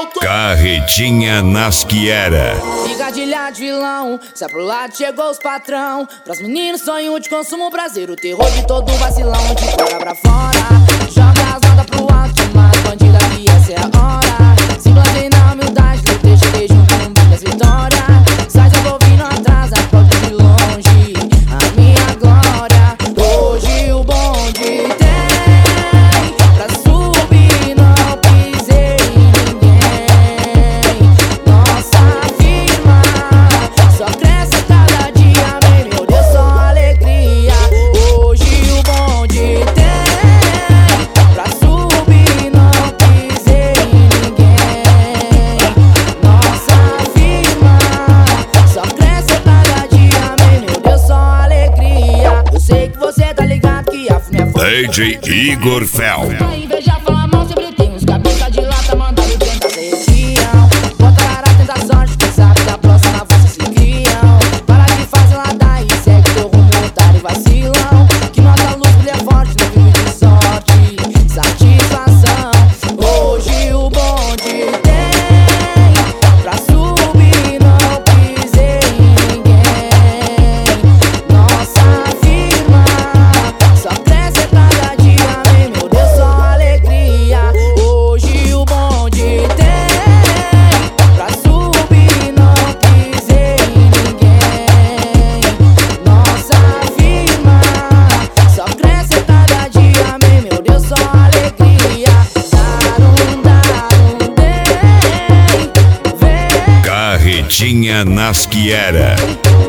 Carretinha nas que era. Pigadilha de vilão, sai pro lado, chegou os patrão. Pros meninos, sonho de consumo, prazer, o terror de todo vacilão. De fora pra fora, joga as notas pro alto, mas bandida que essa é a hora. Se plantei na humildade, lutei, cheguei junto com muitas vitórias. Sai já vou vindo atrás, aplaude de longe a minha glória. Hoje o bonde tem pra subir, não pisei em ninguém. Nossa firma só cresce cada dia, vem, meu Deus, só alegria. Hoje o bonde tem pra subir, não pisei em ninguém. Nossa firma só cresce cada dia, vem, meu Deus, só alegria. Eu sei que você tá ligado que a minha DJ Igor Fel. a inveja fala mal, sempre tem uns cabeça de lata mandando tentar ser espião. Bota a cara, tenta sorte, quem sabe da próxima vocês se criam. Para de fazer nada e segue teu rumo, otário e vacilão. Que nossa luz brilha forte, não vive de sorte, satisfação. Hoje o bonde tem pra subir, não pisei em ninguém. Nossa firma só cresce cada dia, vem, meu Deus, só alegria. Hoje o bonde tem pra subir, não pisei em ninguém. Nossa firma só cresce cada dia, vem, meu Deus, só alegria. Vem, vem. Carretinha nas que era.